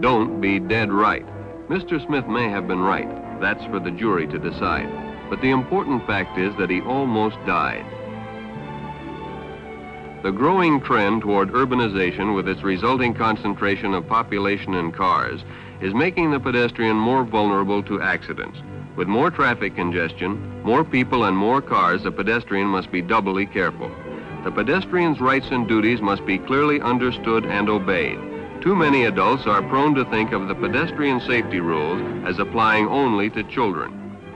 Don't be dead right. Mr. Smith may have been right. That's for the jury to decide. But the important fact is that he almost died. The growing trend toward urbanization with its resulting concentration of population in cars is making the pedestrian more vulnerable to accidents. With more traffic congestion, more people and more cars, the pedestrian must be doubly careful. The pedestrian's rights and duties must be clearly understood and obeyed. Too many adults are prone to think of the pedestrian safety rules as applying only to children.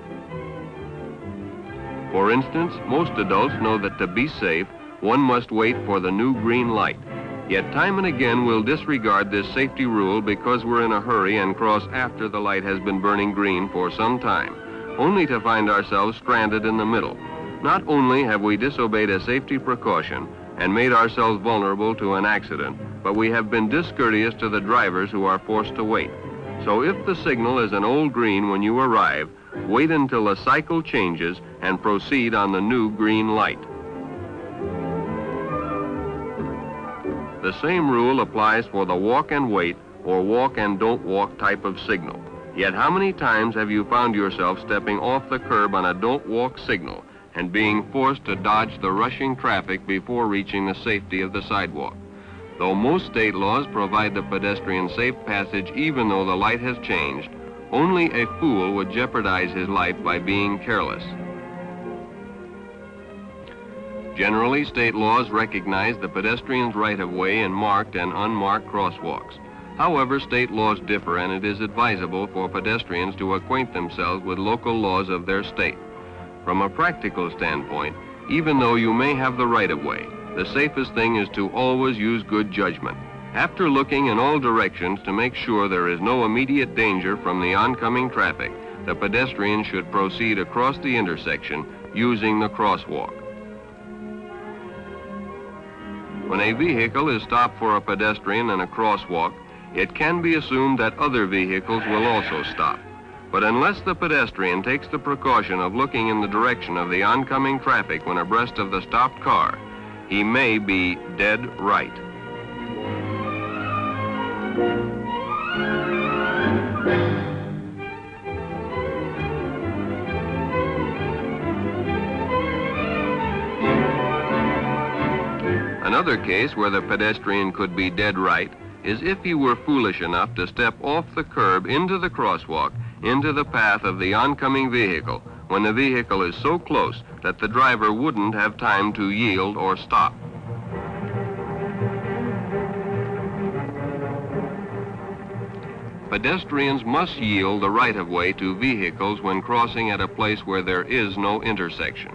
For instance, most adults know that to be safe, one must wait for the new green light. Yet time and again we'll disregard this safety rule because we're in a hurry and cross after the light has been burning green for some time, only to find ourselves stranded in the middle. Not only have we disobeyed a safety precaution and made ourselves vulnerable to an accident, but we have been discourteous to the drivers who are forced to wait. So if the signal is an old green when you arrive, wait until the cycle changes and proceed on the new green light. The same rule applies for the walk and wait or walk and don't walk type of signal. Yet how many times have you found yourself stepping off the curb on a don't walk signal and being forced to dodge the rushing traffic before reaching the safety of the sidewalk? Though most state laws provide the pedestrian safe passage even though the light has changed, only a fool would jeopardize his life by being careless. Generally, state laws recognize the pedestrian's right-of-way in marked and unmarked crosswalks. However, state laws differ, and it is advisable for pedestrians to acquaint themselves with local laws of their state. From a practical standpoint, even though you may have the right-of-way, the safest thing is to always use good judgment. After looking in all directions to make sure there is no immediate danger from the oncoming traffic, the pedestrian should proceed across the intersection using the crosswalk. When a vehicle is stopped for a pedestrian in a crosswalk, it can be assumed that other vehicles will also stop. But unless the pedestrian takes the precaution of looking in the direction of the oncoming traffic when abreast of the stopped car, he may be dead right. Another case where the pedestrian could be dead right is if he were foolish enough to step off the curb into the crosswalk, into the path of the oncoming vehicle, when the vehicle is so close that the driver wouldn't have time to yield or stop. Pedestrians must yield the right-of-way to vehicles when crossing at a place where there is no intersection.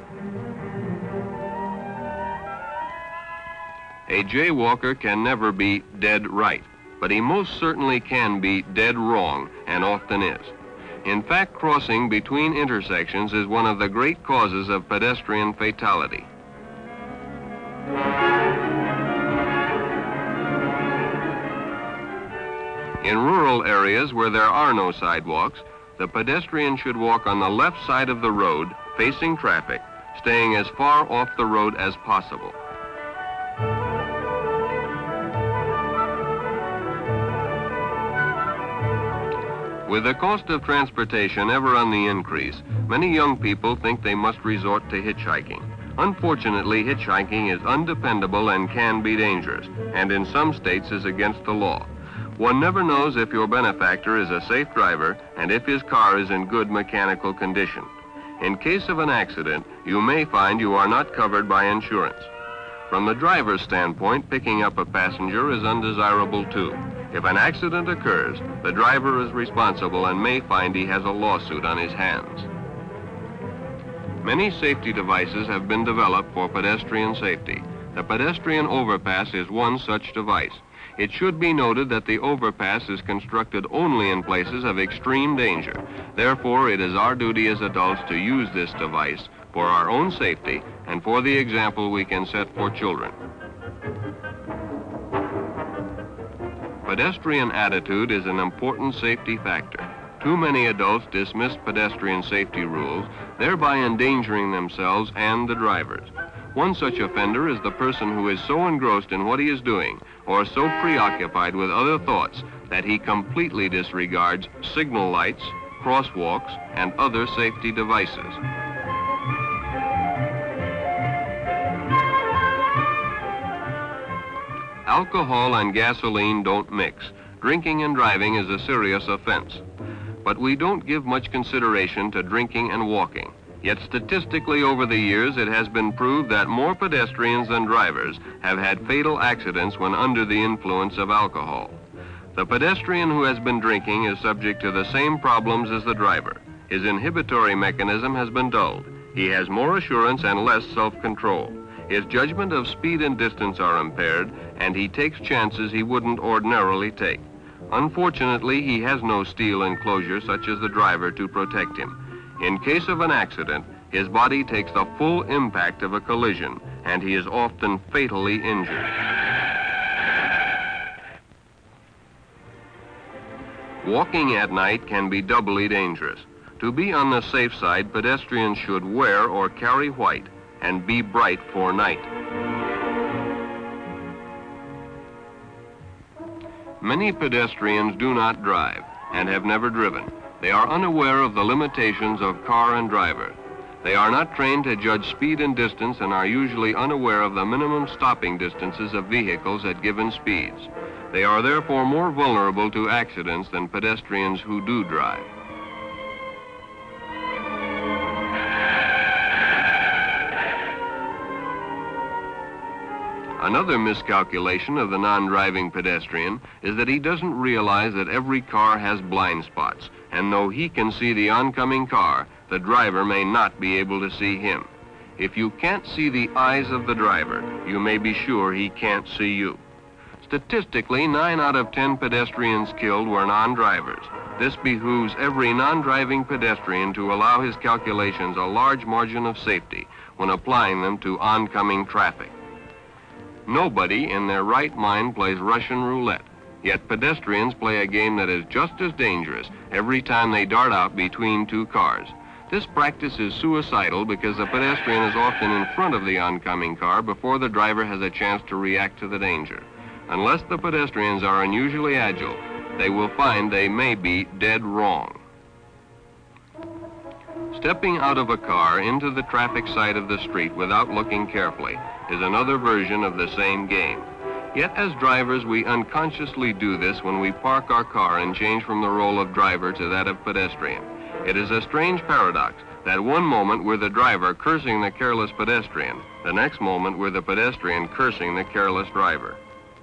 A jaywalker can never be dead right, but he most certainly can be dead wrong, and often is. In fact, crossing between intersections is one of the great causes of pedestrian fatality. In rural areas where there are no sidewalks, the pedestrian should walk on the left side of the road, facing traffic, staying as far off the road as possible. With the cost of transportation ever on the increase, many young people think they must resort to hitchhiking. Unfortunately, hitchhiking is undependable and can be dangerous, and in some states is against the law. One never knows if your benefactor is a safe driver and if his car is in good mechanical condition. In case of an accident, you may find you are not covered by insurance. From the driver's standpoint, picking up a passenger is undesirable too. If an accident occurs, the driver is responsible and may find he has a lawsuit on his hands. Many safety devices have been developed for pedestrian safety. The pedestrian overpass is one such device. It should be noted that the overpass is constructed only in places of extreme danger. Therefore, it is our duty as adults to use this device for our own safety and for the example we can set for children. Pedestrian attitude is an important safety factor. Too many adults dismiss pedestrian safety rules, thereby endangering themselves and the drivers. One such offender is the person who is so engrossed in what he is doing or so preoccupied with other thoughts that he completely disregards signal lights, crosswalks, and other safety devices. Alcohol and gasoline don't mix. Drinking and driving is a serious offense. But we don't give much consideration to drinking and walking. Yet statistically over the years, it has been proved that more pedestrians than drivers have had fatal accidents when under the influence of alcohol. The pedestrian who has been drinking is subject to the same problems as the driver. His inhibitory mechanism has been dulled. He has more assurance and less self-control. His judgment of speed and distance are impaired, and he takes chances he wouldn't ordinarily take. Unfortunately, he has no steel enclosure such as the driver to protect him. In case of an accident, his body takes the full impact of a collision, and he is often fatally injured. Walking at night can be doubly dangerous. To be on the safe side, pedestrians should wear or carry white and be bright for night. Many pedestrians do not drive and have never driven. They are unaware of the limitations of car and driver. They are not trained to judge speed and distance and are usually unaware of the minimum stopping distances of vehicles at given speeds. They are therefore more vulnerable to accidents than pedestrians who do drive. Another miscalculation of the non-driving pedestrian is that he doesn't realize that every car has blind spots, and though he can see the oncoming car, the driver may not be able to see him. If you can't see the eyes of the driver, you may be sure he can't see you. Statistically, 9 out of 10 pedestrians killed were non-drivers. This behooves every non-driving pedestrian to allow his calculations a large margin of safety when applying them to oncoming traffic. Nobody in their right mind plays Russian roulette, yet pedestrians play a game that is just as dangerous every time they dart out between two cars. This practice is suicidal because the pedestrian is often in front of the oncoming car before the driver has a chance to react to the danger. Unless the pedestrians are unusually agile, they will find they may be dead wrong. Stepping out of a car into the traffic side of the street without looking carefully is another version of the same game. Yet as drivers, we unconsciously do this when we park our car and change from the role of driver to that of pedestrian. It is a strange paradox that one moment we're the driver cursing the careless pedestrian, the next moment we're the pedestrian cursing the careless driver.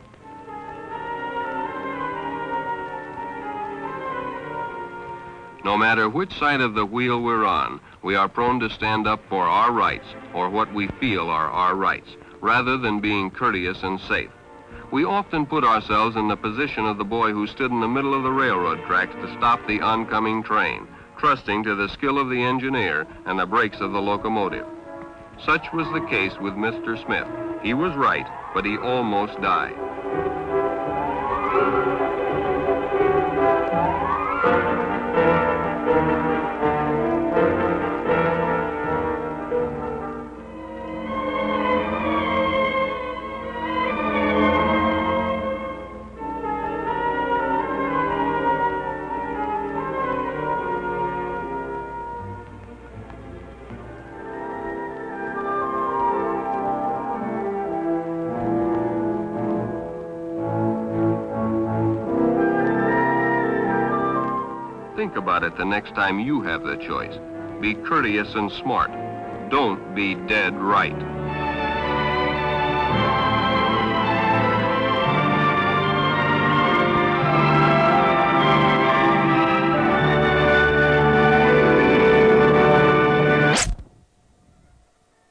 No matter which side of the wheel we're on, we are prone to stand up for our rights, or what we feel are our rights, rather than being courteous and safe. We often put ourselves in the position of the boy who stood in the middle of the railroad tracks to stop the oncoming train, trusting to the skill of the engineer and the brakes of the locomotive. Such was the case with Mr. Smith. He was right, but he almost died. Think about it the next time you have the choice. Be courteous and smart. Don't be dead right.